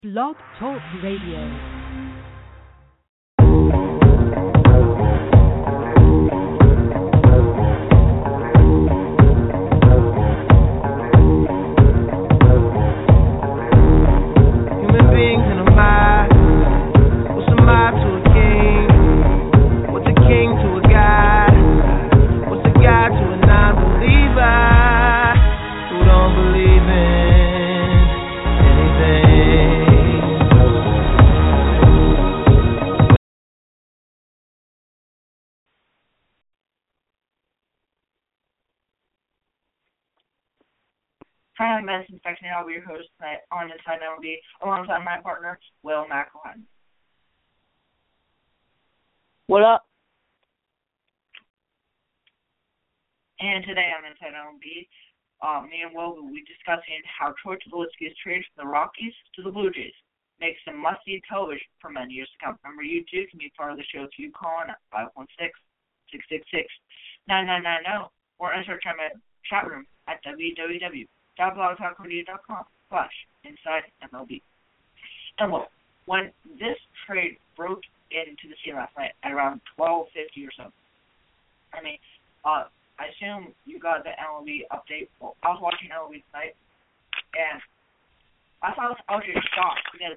Blog Talk Radio. Hi, I'm Madison Spector, and I'll be your host tonight on Inside MLB, alongside my partner, Will McElhine. What up? And today on Inside MLB, me and Will will be discussing how Troy Tulowitzki is traded from the Rockies to the Blue Jays. Makes some must-see television for many years to come. Remember, you too can be part of the show if you call in at 516-666-9990 or enter our chat room at www.blogtalkradio.com/Inside MLB. And look, when this trade broke into the scene last night at around 12:50 or so, I assume you got the MLB update. Well, I was watching MLB tonight, and I was just shocked because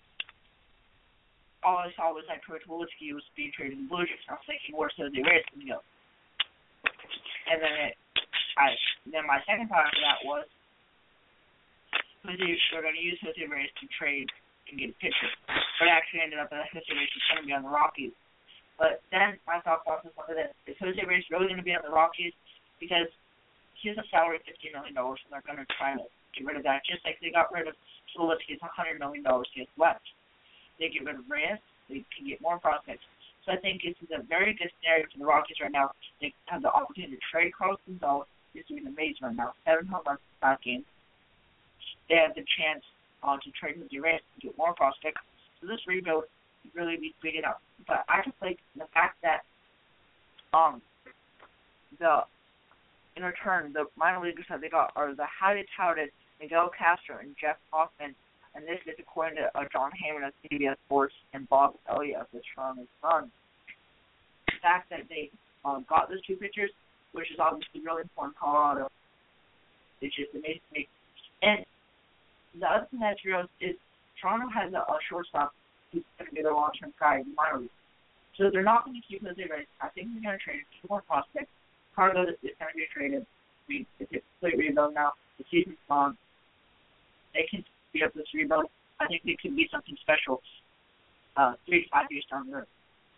all I saw was that Troy Tulowitzki was being traded to the Blue Jays. I was thinking, where's Jose Reyes going to go? And then my second thought after that was, they're going to use Jose Reyes to trade and get a pitcher. But it actually ended up that Jose Reyes was going to be on the Rockies. But then my thought process was this: is Jose Reyes really going to be on the Rockies? Because he has a salary of $50 million, so they're going to try to get rid of that, just like they got rid of Tulowitzki's $100 million he has left. They get rid of Reyes, they can get more prospects. So I think this is a very good scenario for the Rockies right now. They have the opportunity to trade Carlos Gonzalez. He's doing amazing right now. 7 home runs in 5 games. They have the chance to trade with the Reyes to get more prospects. So this rebuild could really be speeded up. But I just like the fact that in return, the minor leaguers that they got are the highly touted Miguel Castro and Jeff Hoffman. And this is according to John Heyman of CBS Sports and Bob Elliott of the Toronto Sun. The fact that they got those 2 pitchers, which is obviously really important in Colorado, it's just amazing to me. And the other thing that's real is Toronto has a shortstop who's going to be their long-term guy in the minor league. So they're not going to keep Jose Reyes. I think they're going to trade 2 more prospects. Cargo is going to be traded. It's a complete rebuild now. The season's gone. They can speed up this rebuild. I think it could be something special 3 to 5 years down the road.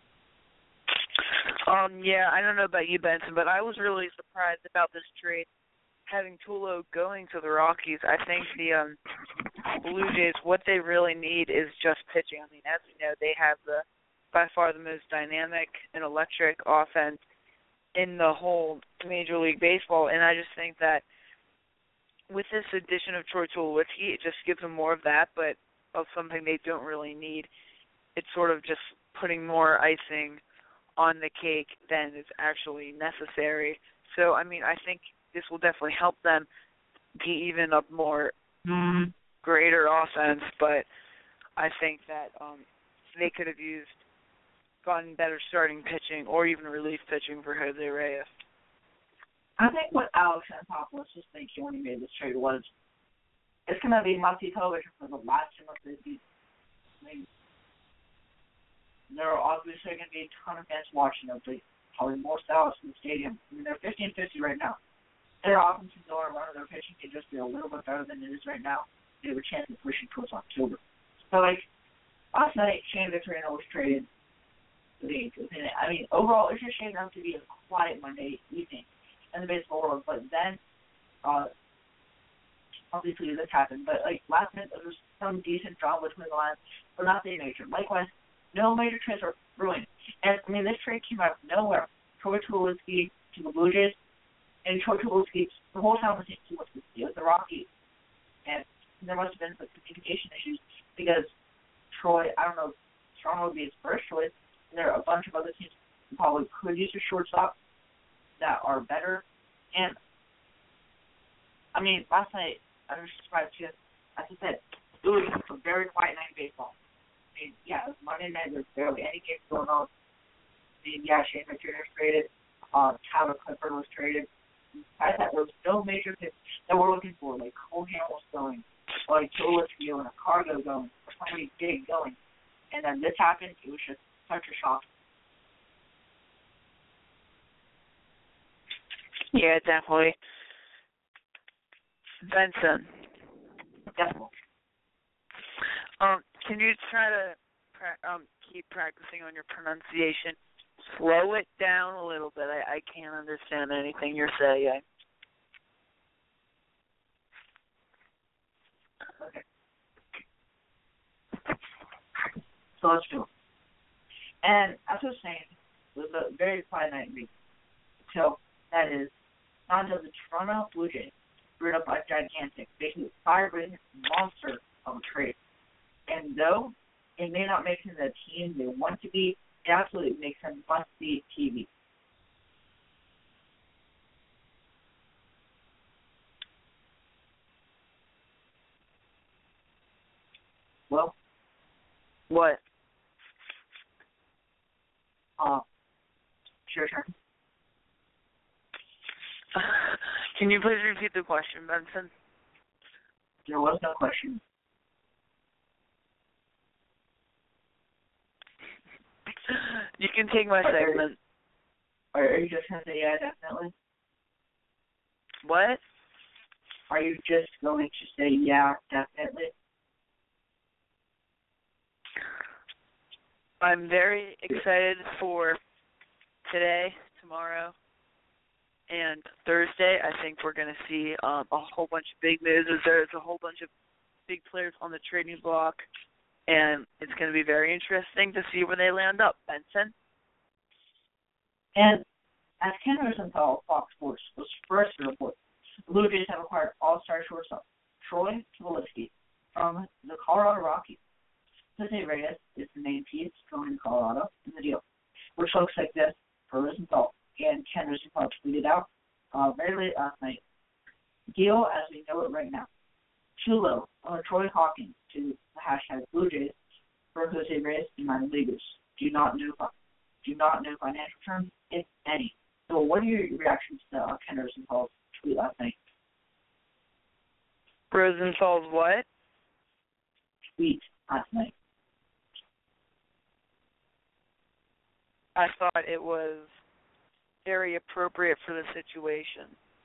Yeah, I don't know about you, Benson, but I was really surprised about this trade, having Tulo going to the Rockies. I think the Blue Jays, what they really need is just pitching. I mean, as we know, they have by far the most dynamic and electric offense in the whole Major League Baseball, and I just think that with this addition of Troy Tulowitzki, it just gives them more of that, but of something they don't really need. It's sort of just putting more icing on the cake than is actually necessary. So, I mean, I think this will definitely help them be even a more greater offense, but I think that they could have gotten better starting pitching or even relief pitching for Jose Reyes. I think what Alex Anthopoulos was thinking when he made this trade was, it's going to be must-see television for the last 2 months of the season. I mean, there are obviously going to be a ton of fans watching. There'll be probably more styles in the stadium. I mean, they're 50-50 right now. Their offense can go around, their pitching can just be a little bit better than it is right now. They have a chance of pushing towards October. So, last night, Shane Victorino was traded to the Angels. And, I mean, overall, it's just shaping up to be a quiet Monday evening in the baseball world. But then, obviously, this happened. But, last night, there was some decent drama between the lines, but nothing major. Likewise, no major trades are brewing. And, I mean, this trade came out of nowhere. Troy Tulowitzki to the Blue Jays, and Troy Tulowitzki, the whole time was thinking what to do with the Rockies. And there must have been some communication issues because Troy, I don't know, Toronto would be his first choice. And there are a bunch of other teams who probably could use a shortstop that are better. And, I mean, last night, I was surprised because, as I said, It was a very quiet night in baseball. I mean, yeah, it was Monday night. There's barely any games going on. I mean, yeah, Shane McCurry was traded. Tyler Clifford was traded. Besides that, there was no major hits that we're looking for, like Cole Hamels going, or like Tulowitzki going, a Cargo going, or somebody big going. And then this happened. It was just such a shock. Yeah, definitely. Benson. Definitely. Can you try to keep practicing on your pronunciation? Slow it down a little bit. I can't understand anything you're saying. Okay. So let's do it. And as I was saying, it was a very quiet night in baseball. So that is not until the Toronto Blue Jays screwed up a gigantic, basically fire-breathing monster of a trade. And though it may not make them the team they want to be, it absolutely makes them must-see TV. Well, what? Sure, sure. Can you please repeat the question, Benson? There was no question. You can take my segment. Are you just going to say yeah, definitely? What? Are you just going to say yeah, definitely? I'm very excited for today, tomorrow, and Thursday. I think we're going to see a whole bunch of big moves. There's a whole bunch of big players on the trading block, and it's going to be very interesting to see where they land up. Benson? And as Ken Rosenthal of Fox Sports was first to report, the Blue Jays have acquired all-star shortstop Troy Tulowitzki from the Colorado Rockies. Jose Reyes is the main piece going to Colorado in the deal, which looks like this for Rosenthal. And Ken Rosenthal tweeted out very late last night. Deal as we know it right now. Tulo or Troy Hawkins to the hashtag Blue Jays for Jose Reyes and minor leaguers. Do not know financial terms, if any. So what are your reactions to Ken Rosenthal's tweet last night? Rosenthal's what? Tweet last night. I thought it was very appropriate for the situation.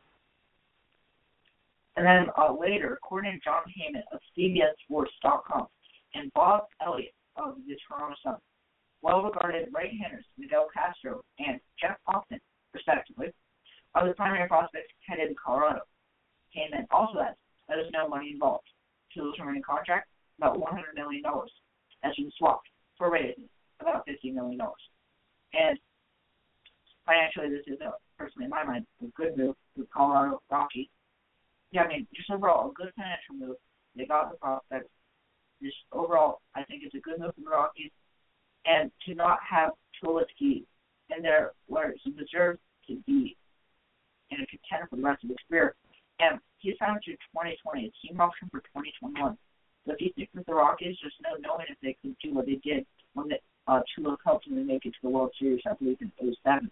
And then later, according to John Heyman of CBSSports.com and Bob Elliott of the Toronto Sun, well-regarded right-handers Miguel Castro and Jeff Hoffman, respectively, are the primary prospects headed to Colorado. Heyman also adds that there's no money involved. Tulo's remaining contract, about $100 million, has been swapped for Reyes, about $50 million. And financially, this is, personally in my mind, a good move for the Colorado Rockies. Yeah, I mean, just overall, a good financial move. They got the prospects. Just overall, I think it's a good move for the Rockies. And to not have Tulowitzki in there where he deserves to be in a contender for the rest of his career. And he's signed to 2020, a team option for 2021. So if he sticks with the Rockies, just knowing if they could do what they did when Tulo helped them to make it to the World Series, I believe, in 2007.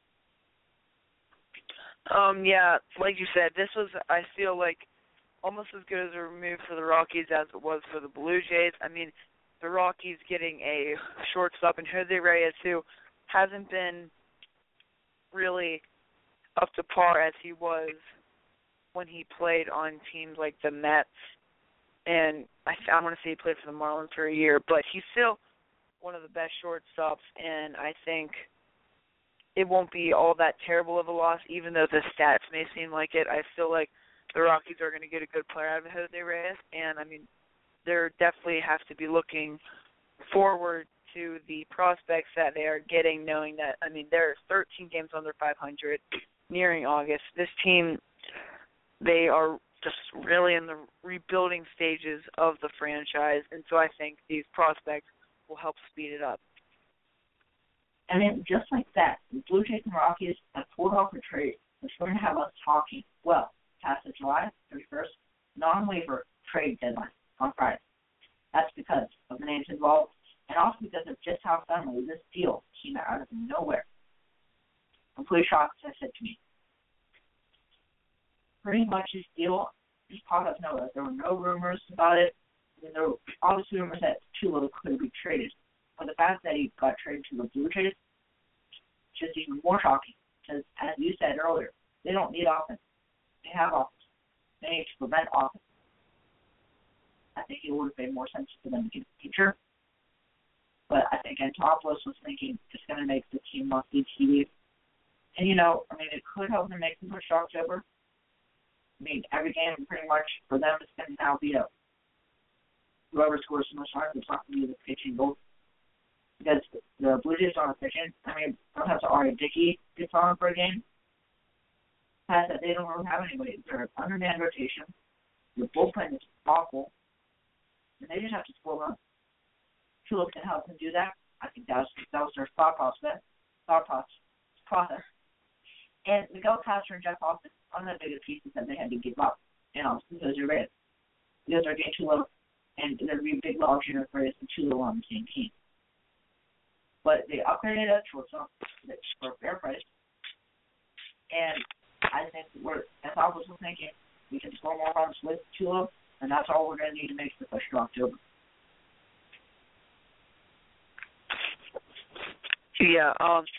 Yeah, like you said, this was, I feel like, almost as good as a move for the Rockies as it was for the Blue Jays. I mean, the Rockies getting a shortstop in Jose Reyes, who hasn't been really up to par as he was when he played on teams like the Mets. And I want to say he played for the Marlins for a year, but he's still one of the best shortstops, and I think it won't be all that terrible of a loss, even though the stats may seem like it. I feel like the Rockies are going to get a good player out of Jose Reyes, and, I mean, they definitely have to be looking forward to the prospects that they are getting, knowing that, I mean, there are 13 games under 500 nearing August. This team, they are just really in the rebuilding stages of the franchise, and so I think these prospects will help speed it up. I mean, just like that, the Blue Jays and Rockies have pulled off a trade that's going to have us talking, well, past the July 31st non-waiver trade deadline on Friday. That's because of the names involved, and also because of just how suddenly this deal came out of nowhere. Complete shock, as I said to me. Pretty much this deal just popped out of nowhere. There were no rumors about it. And there were obviously rumors that Tulo could be traded. But the fact that he got traded to the Blue Jays is just even more shocking. Because, as you said earlier, they don't need offense. They have offense. They need to prevent offense. I think it would have made more sense for them to get a pitcher. But I think Anthopoulos was thinking it's going to make the team must-see TV. And, it could help them make them push October. Every game pretty much for them is going to now be whoever scores the most runs is not going to be the pitching goal. Because the Blue Jays aren't pitching. Sometimes Ari Dickey gets on for a game. That they don't really have anybody. They're undermanned rotation. The bullpen is awful. And they just have to score runs. Tulo can help them do that. I think that was their thought process. And Miguel Castro and Jeff Austin are the biggest pieces that they had to give up. Because they're red. Because they're getting too low. And there'd be a big large interference and Tulo on the same team. But they upgraded at shortstop for a fair price. And I think as I was thinking, we can score more runs with Tulo, and that's all we're going to need to make the push to October. Yeah,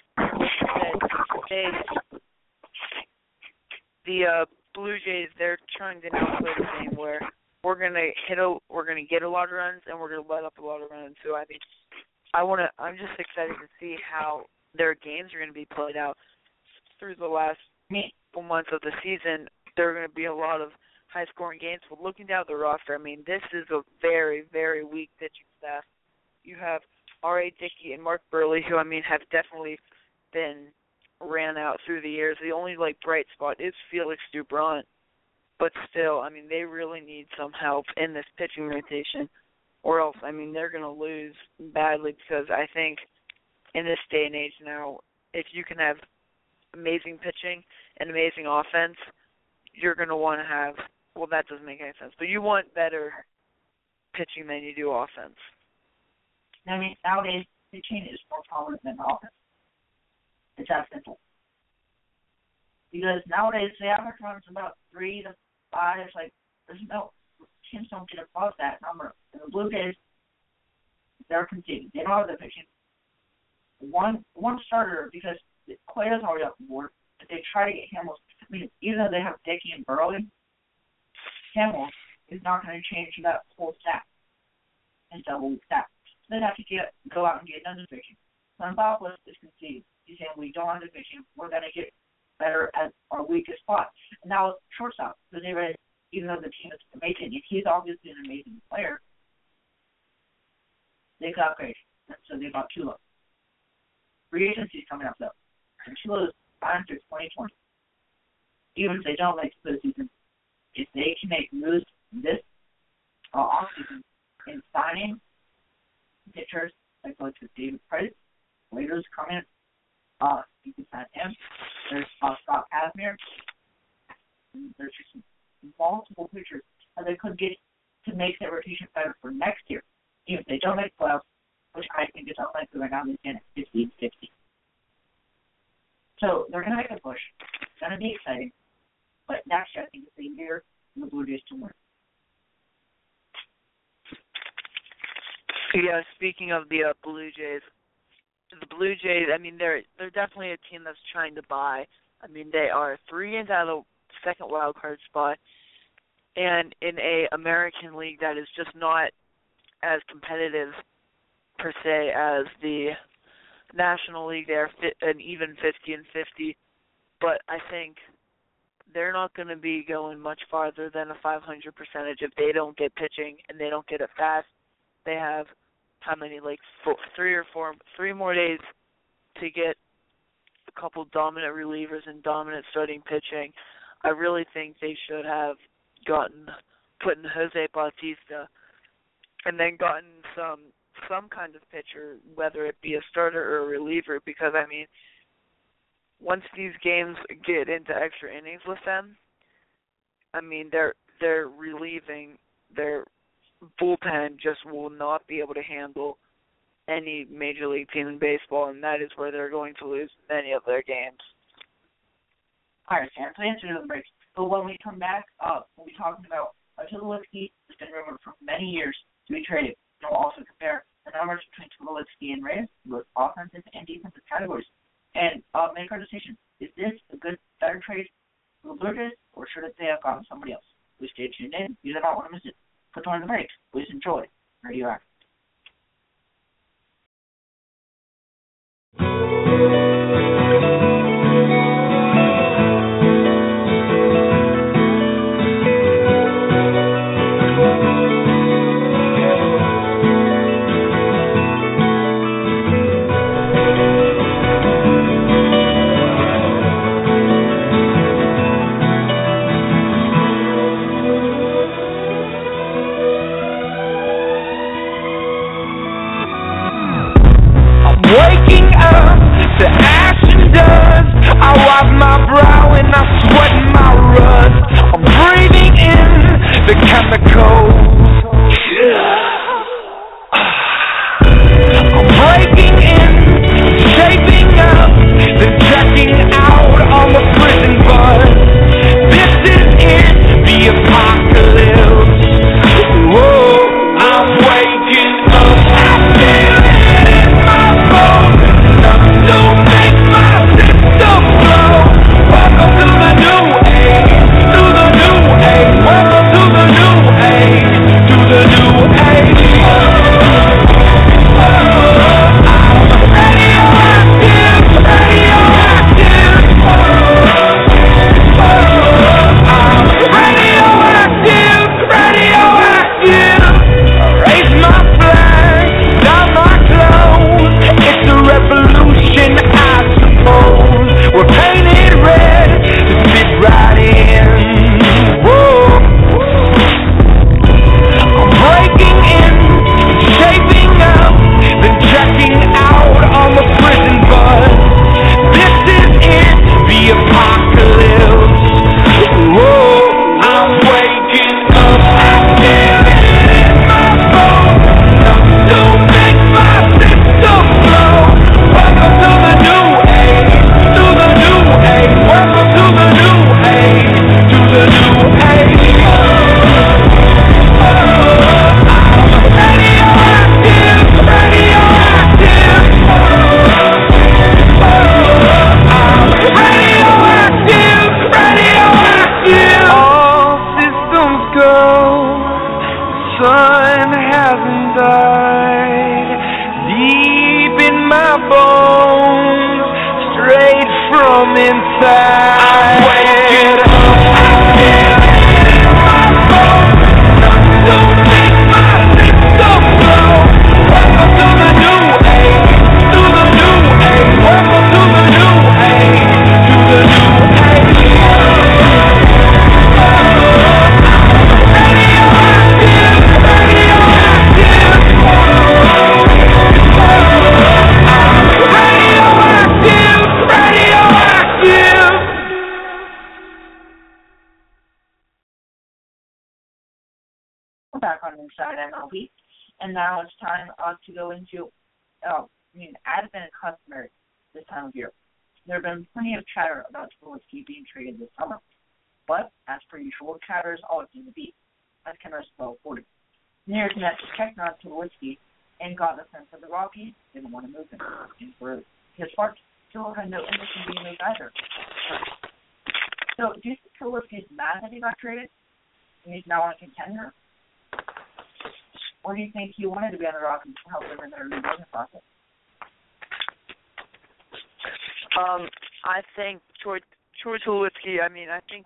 the Blue Jays, they're trying to now play the game where we're gonna get a lot of runs and we're gonna let up a lot of runs. So I'm just excited to see how their games are gonna be played out through the last couple months of the season. There are gonna be a lot of high scoring games. But looking down the roster, this is a very, very weak pitching staff. You have R.A. Dickey and Mark Burley, who have definitely been ran out through the years. The only bright spot is Felix Dubron, but still, they really need some help in this pitching rotation, or else, they're going to lose badly. Because I think in this day and age now, if you can have amazing pitching and amazing offense, you're going to want to have. Well, that doesn't make any sense, but you want better pitching than you do offense. Nowadays, pitching is more prominent than offense. It's that simple. Because nowadays, the average run is about 3 to 5. There's no teams don't get above that number. And the Blue Jays, they're conceding. They don't have the pitching. One starter, because Cueto's already up the board, but they try to get Hamels. Even though they have Dickey and Burley, Hamels is not going to change that whole stack and double stack. So they'd have to go out and get another pitching. So Anthopoulos is conceding. He's saying we don't have the pitching. We're going to get better at our weakest spot. And now it's shortstop. So even though the team is amazing, and he's obviously an amazing player, they got upgrade. And so they got Tulo. Free agency's coming up though. And Tulo is signed through 2020. Even if they don't make the season, if they can make moves this offseason in signing pitchers like David Price, Waiters coming, you can sign him. There's Scott Kazmir. There's just multiple pitchers that they could get to make their rotation better for next year. Even if they don't make playoffs, which I think is unlikely right now, they stand at 50-50. So they're going to make a push. It's going to be exciting. But next year, I think it's the year for the Blue Jays to win. Yeah, speaking of the Blue Jays, they're definitely a team that's trying to buy. They are 3 games out of the second wild card spot, and in a American League that is just not as competitive per se as the National League. They're an even 50-50, but I think they're not going to be going much farther than a 500 percentage if they don't get pitching and they don't get it fast. They have how many, 3 more days to get a couple dominant relievers and dominant starting pitching. I really think they should have put in Jose Bautista and then gotten some kind of pitcher, whether it be a starter or a reliever, because, once these games get into extra innings with them, they're relieving their bullpen just will not be able to handle any major league team in baseball, and that is where they're going to lose many of their games. I understand. So the answer to the break. But when we come back, we'll be talking about Tulowitzki has been rumored for many years to be traded. And we'll also compare the numbers between Tulowitzki and Reyes, both offensive and defensive categories. And make our decision. Is this a better trade for the Blue Jays, or should they have gotten somebody else? Please stay tuned in. You do not want to miss it. Put on the break. Please enjoy Radioactive. Waking up to ash and dust, I wipe my brow and I sweat my rust. I'm breathing in the chemicals. I'm breaking in, shaping up, then checking out on the prison bus. This is it, the apocalypse. Whoa, I'm waking up, I feel it in my bones. Enough to make my system blow. Welcome to the new age, to the new age. Welcome to the new age, to the new age. Back on Inside MLB, and now it's time to go into, as been customary this time of year, there have been plenty of chatter about Tulowitzki being traded this summer, but as per usual, chatter is always going to be, as Ken Russell reported. Near's met checked on Tulowitzki and got the sense that the Rockies didn't want to move him, and for his part, Tulo had no interest in being moved either. So, do you think Tulowitzki is mad that he got traded, and he's now on a contender? Or do you think he wanted to be on the Rockies to help them in their rebuilding process? I think toward Tulowitzki, I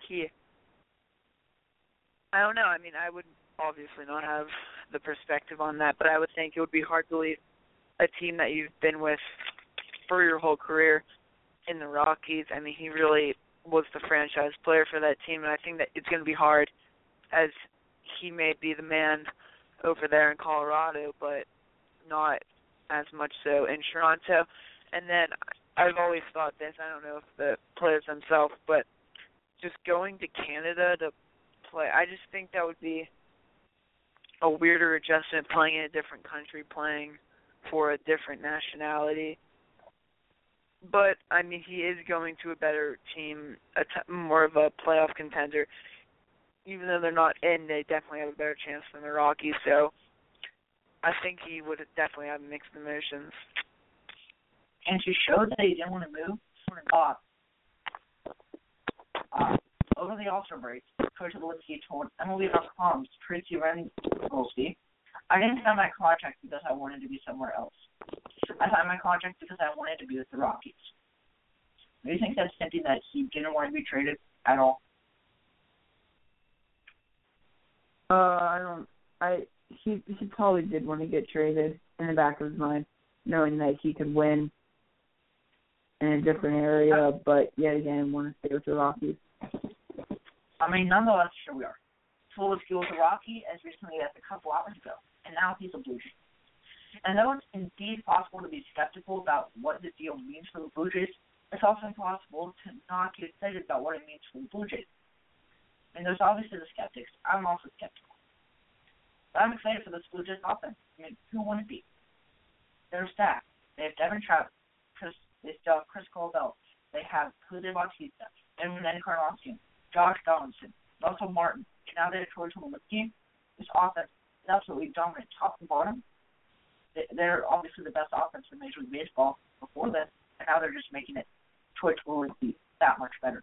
don't know. I would obviously not have the perspective on that, but I would think it would be hard to leave a team that you've been with for your whole career in the Rockies. He really was the franchise player for that team, and I think that it's going to be hard, as he may be the man over there in Colorado, but not as much so in Toronto. And then I've always thought this, I don't know if the players themselves, but just going to Canada to play, I just think that would be a weirder adjustment playing in a different country, playing for a different nationality. But, I mean, he is going to a better team, more of a playoff contender. Even though they're not in, they definitely have a better chance than the Rockies. So I think he would definitely have mixed emotions. And to show that he didn't want to move, over the All-Star break, Coach Lipsky told MLB.com's Tracy Rengolsky, I didn't sign my contract because I wanted to be somewhere else. I signed my contract because I wanted to be with the Rockies. Do you think that's something that he didn't want to be traded at all? He probably did want to get traded in the back of his mind, knowing that he could win in a different area, but yet again want to stay with the Rockies. I mean, nonetheless, here we are. Tulowitzki was a Rocky as recently as a couple hours ago, and now he's a Blue Jay. And though it's indeed possible to be skeptical about what the deal means for the Blue Jays, it's also impossible to not get excited about what it means for the Blue Jays. And there's obviously the skeptics. I'm also skeptical. But I'm excited for this Blue Jays offense. I mean, who wouldn't be? They're stacked. They have Devin Travis. They still have Chris Colville. They have Julio Bautista, Edwin Encarnacion, Josh Donaldson, Russell Martin, and now they have Troy Tulowitzki. This offense is absolutely dominant, top to bottom. They're obviously the best offense in Major League Baseball before this, and now they're just making it Troy Tulowitzki that much better.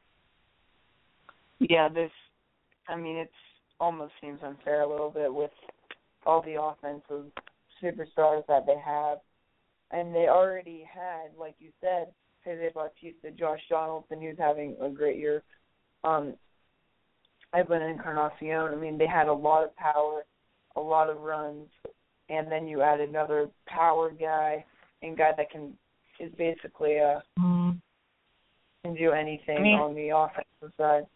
Yeah, it almost seems unfair a little bit with all the offensive superstars that they have. And they already had, like you said, Jose Bautista, Josh Donaldson, who's having a great year. Edwin Encarnacion, I mean, they had a lot of power, a lot of runs, and then you add another power guy and guy that is basically can do anything on the offensive side.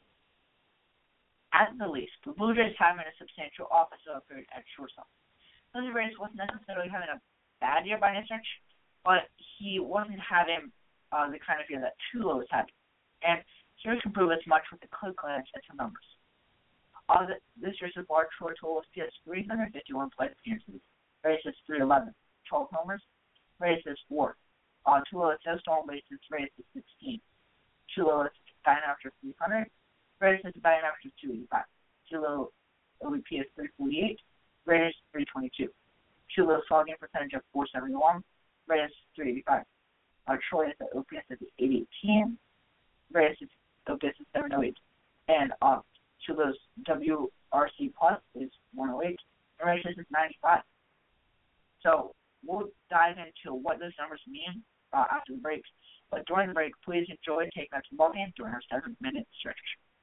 At the least, the Blue Jays having a substantial offensive upgrade at shortstop. Jose Reyes wasn't necessarily having a bad year by any stretch, but he wasn't having the kind of year that Tulo was having. And here can prove as much with the Cleveland and some numbers. This year's support, Troy Tulowitzki has 351 plate appearances. Reyes has 311. 12 homers. Reyes has 4. Tulowitzki has stolen bases. Reyes has 16. Tulowitzki batting after 300. Reyes has batting after 285. Tulo OBP is 348. Reyes 322. Tulo slugging percentage of 471. Reyes 385. Troy is at OPS at 818. Reyes is OPS is 708. And Tulo's WRC plus is 108. And Reyes is 95. So we'll dive into what those numbers mean after the break. But during the break, please enjoy Take Back the Ballgame during our 7-minute stretch.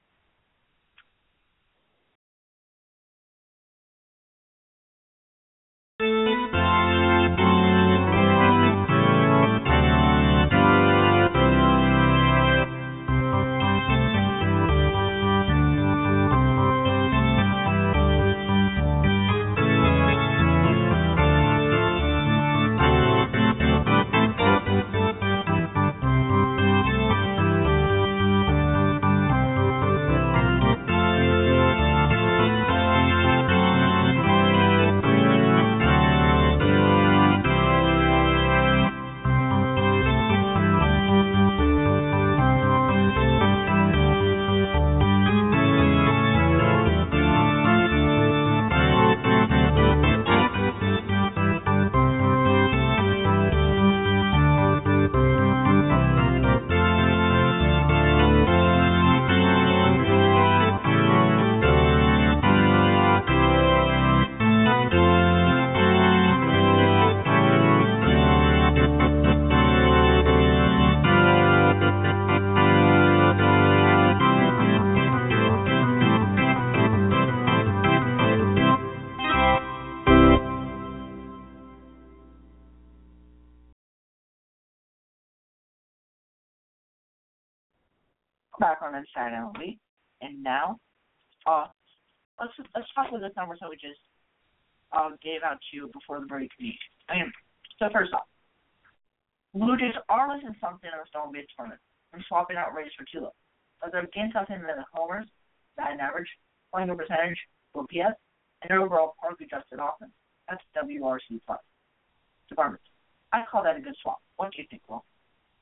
Back on Inside MLB, and now, let's talk about the numbers that we just gave out to you before the break. So first off, Blue Jays are losing something in the stolen base tournament from swapping out Reyes for Tulo. But they're getting something in the homers, batting average, playing percentage, OPS, and overall poorly adjusted offense. That's WRC plus. Department. I call that a good swap. What do you think, Will?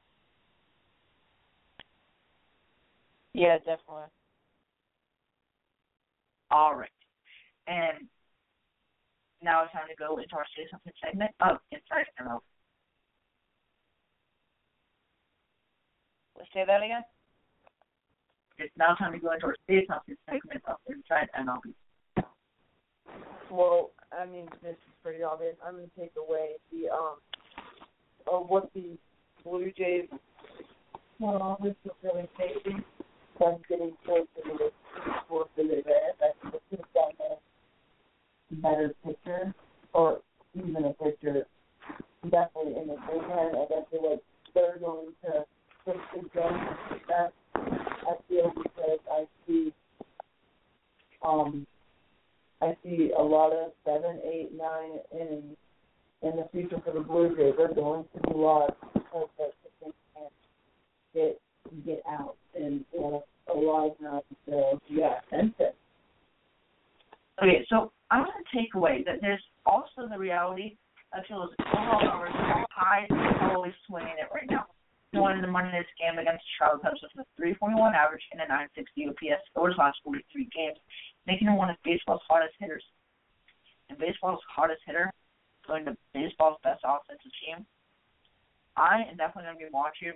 Yeah, definitely. All right. And now it's time to go into our Say Something segment of Inside MLB. Let's say that again? It's now time to go into our Say Something segment of Inside MLB. Well, I mean, this is pretty obvious. I'm going to take away the what the Blue Jays this is really facing. I'm getting closer to the fourth of the event. I think it's got a better picture, or even a picture, definitely in the bullpen. I guess they're going to fix the game like that. I feel because I see a lot of 7, 8, 9 innings in the future for the Blue Jays. They're going to be lost because they can't get out and a lot of times sense it. Okay, so I'm going to take away that there's also the reality of Phil's overall numbers are high and always swinging it right now. He won the Monday Night game against the Charlotte Cubs with a 3.41 average and a 9.60 OPS over his last 43 games, making him one of baseball's hottest hitters. And baseball's hottest hitter, going to baseball's best offensive team, I am definitely going to be watching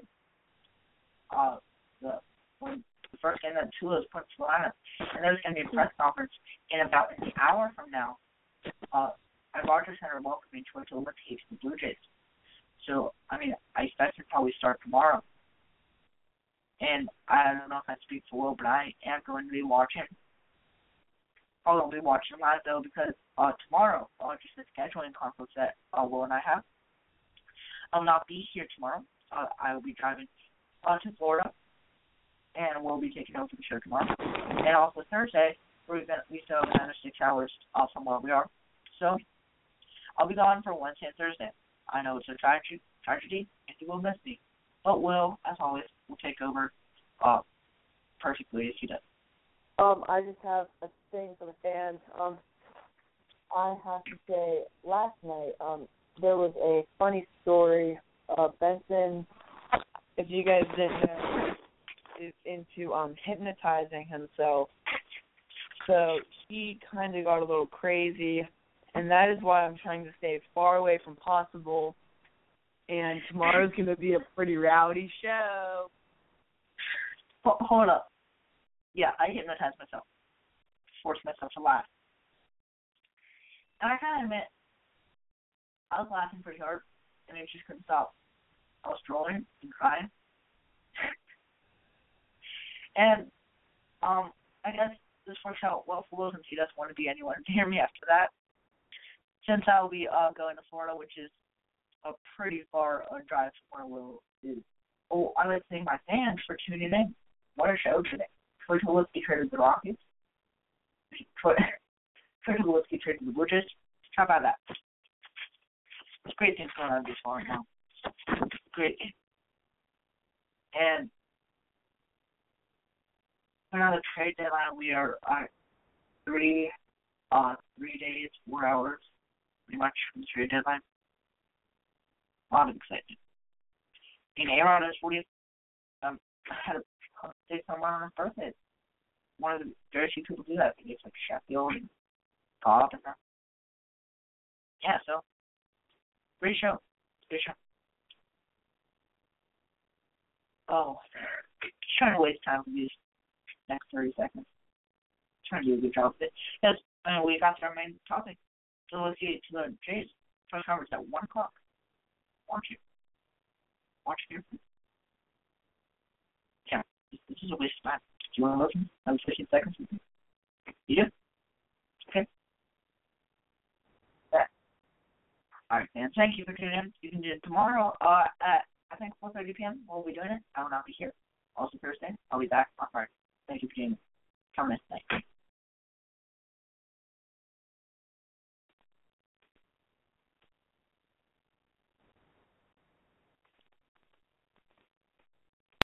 the first game that Tulo's put to the lineup. And there's going to be a press conference in about an hour from now at Rogers Center welcoming Troy Tulowitzki to the Blue Jays. So, I mean, I expect to probably start tomorrow. And I don't know if I speak for Will, but I am going to be watching. I'll be watching live, though, because tomorrow, just the scheduling conflicts that Will and I have, I'll not be here tomorrow. I will be driving to Florida, and we'll be taking over the show tomorrow. And also Thursday, we still have another 6 hours from where we are. So I'll be gone for Wednesday and Thursday. I know it's a tragedy, and you will miss me. But Will, as always, will take over perfectly as he does. I just have a thing for the fans. I have to say, last night there was a funny story. Benson, if you guys didn't know, is into hypnotizing himself. So he kind of got a little crazy, and that is why I'm trying to stay as far away from possible. And tomorrow's going to be a pretty rowdy show. Hold up. Yeah, I hypnotized myself. Forced myself to laugh. And I kind of admit, I was laughing pretty hard, and I just couldn't stop. I was drooling and crying. And I guess this works out well for Will since he doesn't want to be anywhere near me after that. Since I will be going to Florida, which is a pretty far drive from where Will is. Oh, I'd like to thank my fans for tuning in. What a show today. Troy Tulowitzki traded the Rockies. Troy Tulowitzki traded the Blue Jays. How about that? It's great things going on in baseball right now. Great. And another trade deadline, we are 3 days, 4 hours, pretty much from the trade deadline. A lot of excitement. And A-Rod is 40th. I had to say someone on his birthday. One of the very few people do that. I think it's like Sheffield and Bob and that. Yeah, so great show. Good show. Oh, just trying to waste time with these next 30 seconds. Trying to do a good job of it. Yes, we got to our main topic. So let's get to the Jays. Press conference at 1 o'clock. Watch it. Yeah, this is a waste of time. Do you want to listen? That was 15 seconds. You do? Okay. Yeah. All right, fans. Thank you for tuning in. You can do it tomorrow at, I think, 4:30 p.m. We'll be doing it. I will not be here. Also Thursday, I'll be back on Friday. Thank you for tuning in. Have a nice night.